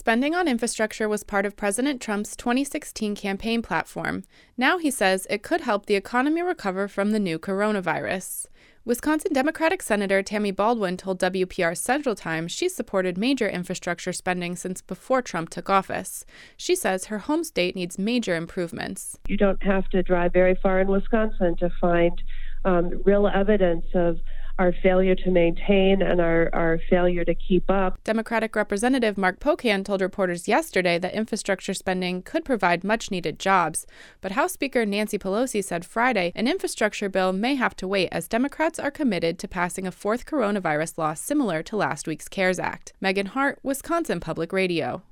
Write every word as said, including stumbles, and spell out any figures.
Spending on infrastructure was part of President Trump's twenty sixteen campaign platform. Now he says it could help the economy recover from the new coronavirus. Wisconsin Democratic Senator Tammy Baldwin told W P R Central Time she's supported major infrastructure spending since before Trump took office. She says her home state needs major improvements. You don't have to drive very far in Wisconsin to find um, real evidence of our failure to maintain and our, our failure to keep up. Democratic Representative Mark Pocan told reporters yesterday that infrastructure spending could provide much-needed jobs. But House Speaker Nancy Pelosi said Friday an infrastructure bill may have to wait as Democrats are committed to passing a fourth coronavirus law similar to last week's CARES Act. Megan Hart, Wisconsin Public Radio.